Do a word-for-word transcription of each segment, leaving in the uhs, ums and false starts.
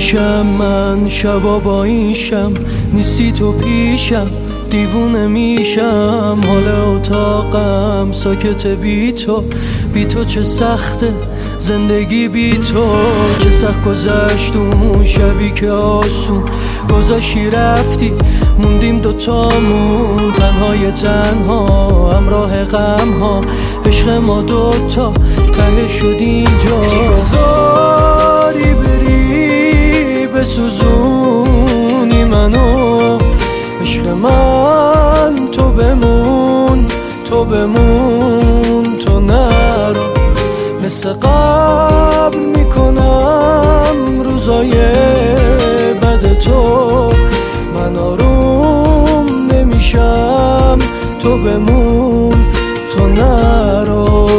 میشم من شبا با این شم، نیستی تو پیشم دیوونه میشم. حال اتاقم ساکت بی تو، بی تو چه سخته زندگی بی تو. چه سخت گذشت اون شبی که آسون گذاشتی رفتی، موندیم دوتامون تنهای تنها همراه غم ها. عشق ما دوتا ته شد اینجا. بذاری بری بسوزونی منو، عشق من تو بمون تو بمون تو نرو. مثل قبل میکنم روزای بد تو، من آروم نمیشم تو بمون تو نرو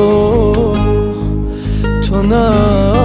تو نرو.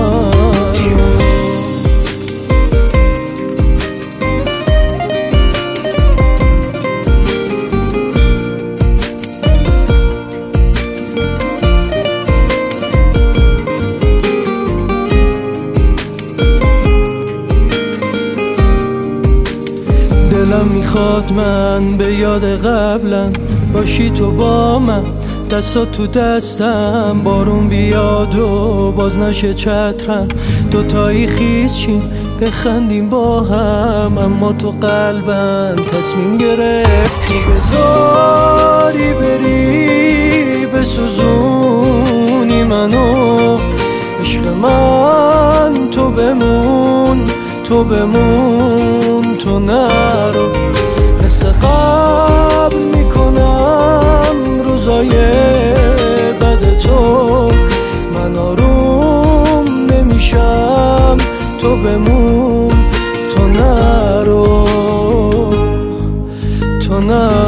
دلم میخواد من به یاد قبلا باشی تو با من، دستات تو دستم بارون بیاد و باز نشه چترم. دوتایی خیز شیم بخندیم با هم، اما تو قلبم تصمیم گرفتی. بذاری بری بسوزونی منو، عشق من تو بمون تو بمون تو نرو. مثل قبل میکنم روزای بد تو، من آروم نمیشم تو بمون تو نرو تو نرو.